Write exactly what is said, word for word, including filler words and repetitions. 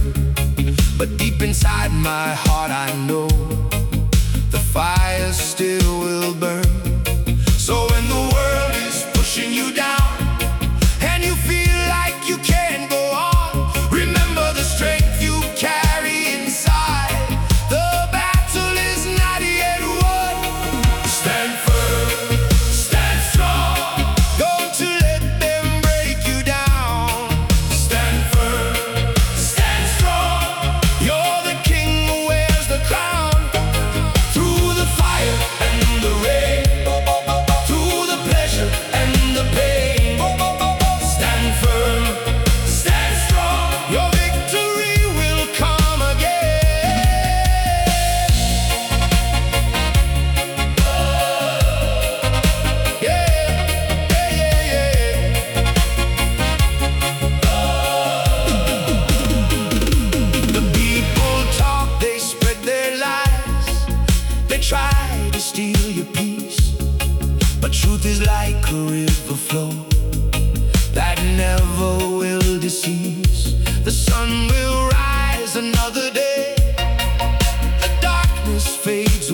but deep inside my heart I know the fire still will burn. So when the world is pushing you down and you feel like you can't go on, remember the strength you carry inside. The battle is not yet won. Stand firm, stand strong. Don't you let them break you down. Stand firm, stand strong. You're the king who wears the crown. Through the fire and the rain, through the pleasure and the pain, stand firm, stand strong. Your victory will come again. Yeah, yeah, yeah, yeah. The people talk, they spread their lies. They try to steal your peace, but truth is like a river flow that never will decease. The sun will rise another day, the darkness fades